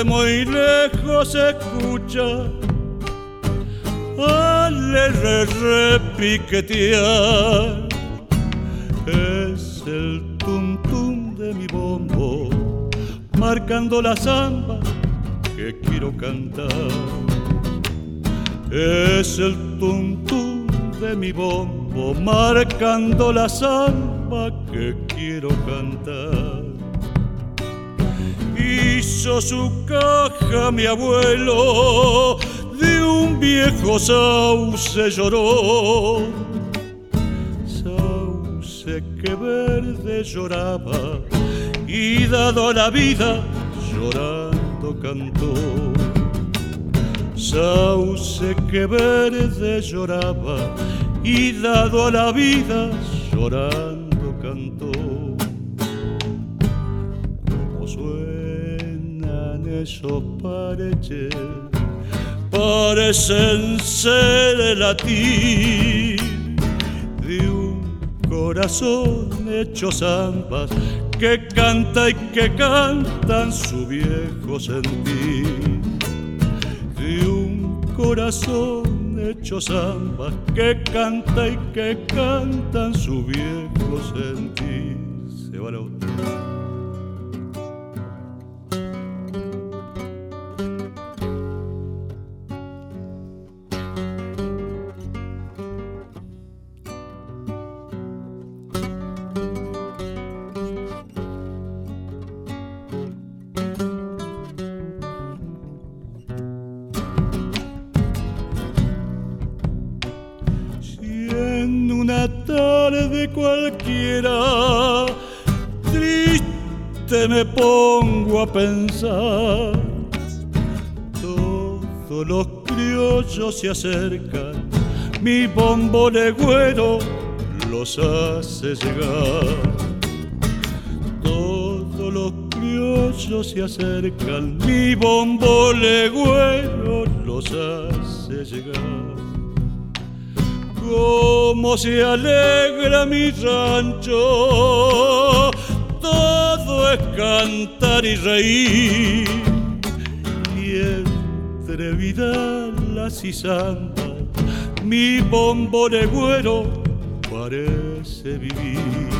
de muy lejos se escucha al repiquetear. Es el tum tum de mi bombo marcando la samba que quiero cantar. Es el tum tum de mi bombo marcando la samba que quiero cantar. Hizo su caja mi abuelo, de un viejo sauce lloró. Sauce que verde lloraba y dado la vida llorando cantó. Sauce que verde lloraba y dado a la vida llorando cantó. Como suenan esos pareches, parecen ser el latir de un corazón hecho zambas que canta y que cantan su viejo sentir. De un corazón hecho zambas que canta y que cantan su viejo sentir. Se va la otra. Tarde cualquiera, triste me pongo a pensar. Todos los criollos se acercan, mi bombo legüero los hace llegar. Todos los criollos se acercan, mi bombo legüero los hace llegar. Cómo se alegra mi rancho, todo es cantar y reír. Y entre vidalas y zambas, mi bombo legüero parece vivir.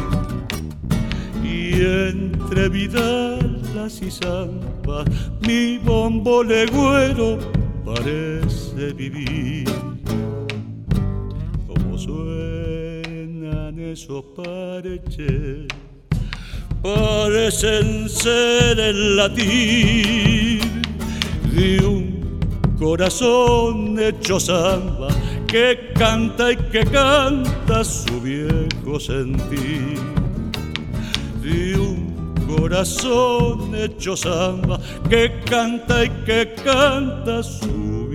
Y entre vidalas y zambas, mi bombo legüero parece vivir. Suenan esos pareches, parecen ser el latir de un corazón hecho zamba que canta y que canta su viejo sentir. De un corazón hecho zamba que canta y que canta su